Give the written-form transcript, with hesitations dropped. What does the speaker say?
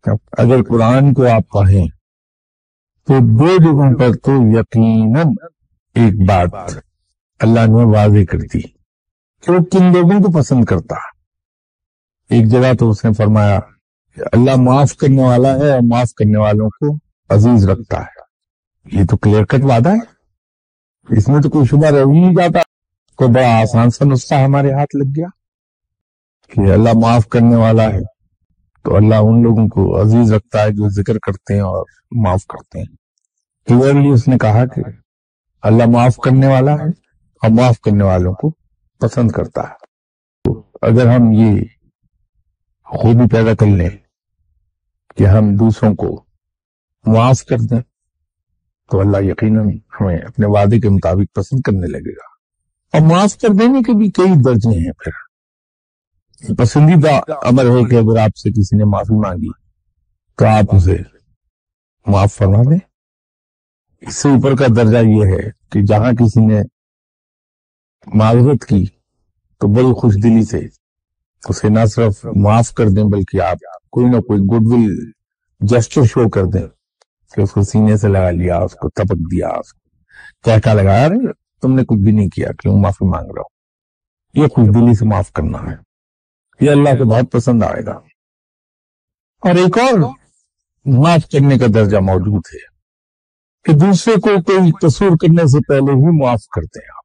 اگر قرآن کو آپ پڑھیں تو دو جگہوں پر تو یقیناً ایک بات اللہ نے واضح کر دی کہ وہ کن لوگوں کو پسند کرتا ہے۔ ایک جگہ تو اس نے فرمایا کہ اللہ معاف کرنے والا ہے اور معاف کرنے والوں کو عزیز رکھتا ہے۔ یہ تو کلیئر کٹ وعدہ ہے، اس میں تو کوئی شبہ رہ ہی نہیں جاتا۔ کوئی بڑا آسان سا نسخہ ہمارے ہاتھ لگ گیا کہ اللہ معاف کرنے والا ہے تو اللہ ان لوگوں کو عزیز رکھتا ہے جو ذکر کرتے ہیں اور معاف کرتے ہیں۔ کلیئرلی اس نے کہا کہ اللہ معاف کرنے والا ہے اور معاف کرنے والوں کو پسند کرتا ہے۔ اگر ہم یہ خوبی پیدا کر لیں کہ ہم دوسروں کو معاف کر دیں تو اللہ یقیناً ہمیں اپنے وعدے کے مطابق پسند کرنے لگے گا۔ اور معاف کر دینے کے بھی کئی درجے ہیں۔ پھر پسندیدہ امر ہے کہ اگر آپ سے کسی نے معافی مانگی تو آپ اسے معاف فرما دیں۔ اس سے اوپر کا درجہ یہ ہے کہ جہاں کسی نے معذرت کی تو بڑی خوش دلی سے اسے نہ صرف معاف کر دیں بلکہ آپ کوئی نہ کوئی گڈ ول جسچر شو کر دیں کہ اس کو سینے سے لگا لیا، اس کو تپک دیا، اس کو کہا لگایا، رہے تم نے کچھ بھی نہیں کیا، کیوں معافی مانگ رہا ہو۔ یہ خوش دلی سے معاف کرنا ہے، یہ اللہ کو بہت پسند آئے گا۔ اور ایک اور معاف کرنے کا درجہ موجود ہے کہ دوسرے کو کوئی قصور کرنے سے پہلے ہی معاف کرتے ہیں آپ۔